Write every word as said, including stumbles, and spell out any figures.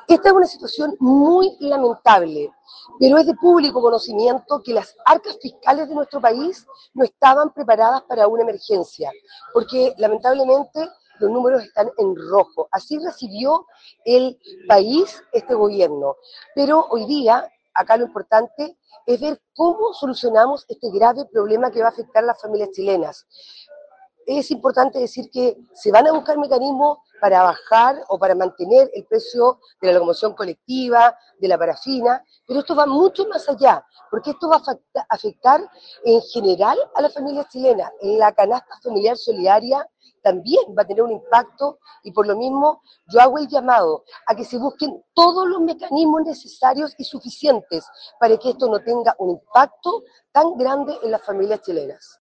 Esta es una situación muy lamentable, pero es de público conocimiento que las arcas fiscales de nuestro país no estaban preparadas para una emergencia, porque lamentablemente los números están en rojo. Así recibió el país este gobierno. Pero hoy día, acá lo importante es ver cómo solucionamos este grave problema que va a afectar a las familias chilenas. Es importante decir que se van a buscar mecanismos para bajar o para mantener el precio de la locomoción colectiva, de la parafina, pero esto va mucho más allá, porque esto va a afectar en general a las familias chilenas. En la canasta familiar solidaria también va a tener un impacto y por lo mismo yo hago el llamado a que se busquen todos los mecanismos necesarios y suficientes para que esto no tenga un impacto tan grande en las familias chilenas.